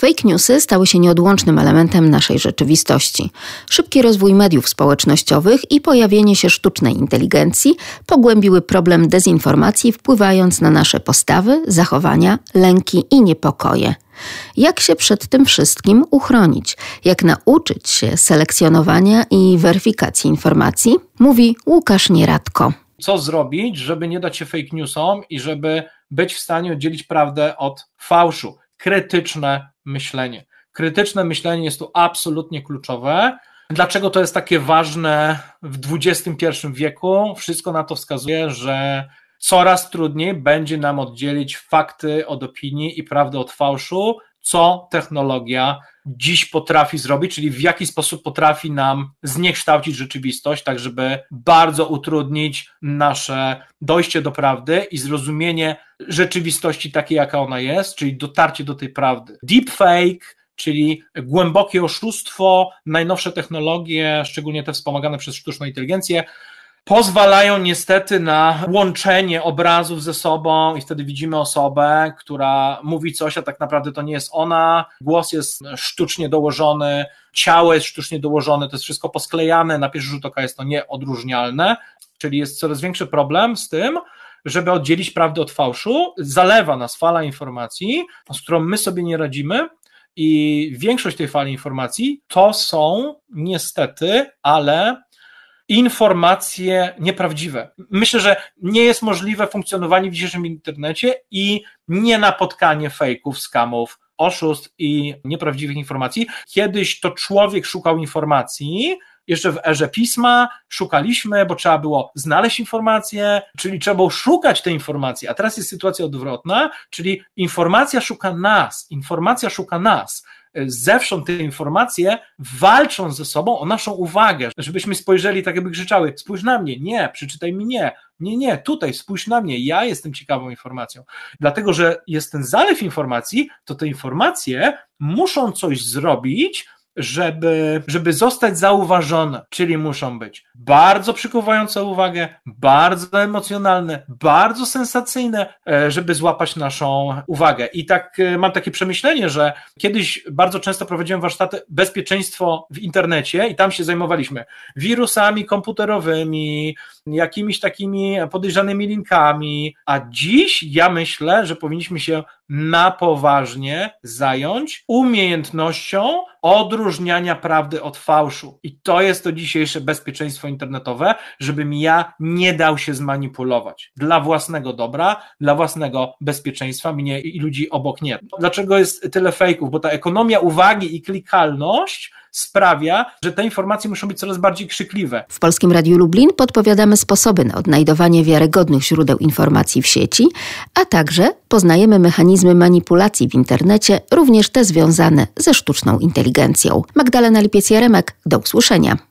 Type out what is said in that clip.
Fake newsy stały się nieodłącznym elementem naszej rzeczywistości. Szybki rozwój mediów społecznościowych i pojawienie się sztucznej inteligencji pogłębiły problem dezinformacji, wpływając na nasze postawy, zachowania, lęki i niepokoje. Jak się przed tym wszystkim uchronić? Jak nauczyć się selekcjonowania i weryfikacji informacji? Mówi Łukasz Nieradko. Co zrobić, żeby nie dać się fake newsom i żeby być w stanie oddzielić prawdę od fałszu? Krytyczne myślenie. Krytyczne myślenie jest tu absolutnie kluczowe. Dlaczego to jest takie ważne w XXI wieku? Wszystko na to wskazuje, że coraz trudniej będzie nam oddzielić fakty od opinii i prawdę od fałszu, co technologia dziś potrafi zrobić, czyli w jaki sposób potrafi nam zniekształcić rzeczywistość, tak żeby bardzo utrudnić nasze dojście do prawdy i zrozumienie rzeczywistości takiej, jaka ona jest, czyli dotarcie do tej prawdy. Deepfake, czyli głębokie oszustwo, najnowsze technologie, szczególnie te wspomagane przez sztuczną inteligencję, pozwalają niestety na łączenie obrazów ze sobą i wtedy widzimy osobę, która mówi coś, a tak naprawdę to nie jest ona, głos jest sztucznie dołożony, ciało jest sztucznie dołożone, to jest wszystko posklejane, na pierwszy rzut oka jest to nieodróżnialne, czyli jest coraz większy problem z tym, żeby oddzielić prawdę od fałszu. Zalewa nas fala informacji, z którą my sobie nie radzimy, i większość tej fali informacji to są niestety, ale informacje nieprawdziwe. Myślę, że nie jest możliwe funkcjonowanie w dzisiejszym internecie i nie napotkanie fejków, skamów, oszustw i nieprawdziwych informacji. Kiedyś to człowiek szukał informacji, jeszcze w erze pisma szukaliśmy, bo trzeba było znaleźć informacje, czyli trzeba było szukać tej informacji, a teraz jest sytuacja odwrotna, czyli informacja szuka nas. Zewsząd te informacje walczą ze sobą o naszą uwagę, żebyśmy spojrzeli tak, jakby krzyczały: spójrz na mnie, nie, przeczytaj mi nie, tutaj spójrz na mnie, ja jestem ciekawą informacją. Dlatego, że jest ten zalew informacji, to te informacje muszą coś zrobić, żeby zostać zauważone, czyli muszą być bardzo przykuwające uwagę, bardzo emocjonalne, bardzo sensacyjne, żeby złapać naszą uwagę. I tak mam takie przemyślenie, że kiedyś bardzo często prowadziłem warsztaty bezpieczeństwo w internecie i tam się zajmowaliśmy wirusami komputerowymi, jakimiś takimi podejrzanymi linkami, a dziś ja myślę, że powinniśmy się na poważnie zająć umiejętnością odróżniania prawdy od fałszu. I to jest to dzisiejsze bezpieczeństwo internetowe, żebym ja nie dał się zmanipulować dla własnego dobra, dla własnego bezpieczeństwa mnie i ludzi obok mnie. Dlaczego jest tyle fejków? Bo ta ekonomia uwagi i klikalność sprawia, że te informacje muszą być coraz bardziej krzykliwe. W Polskim Radiu Lublin podpowiadamy sposoby na odnajdowanie wiarygodnych źródeł informacji w sieci, a także poznajemy mechanizmy manipulacji w internecie, również te związane ze sztuczną inteligencją. Magdalena Lipiec-Jaremek, do usłyszenia.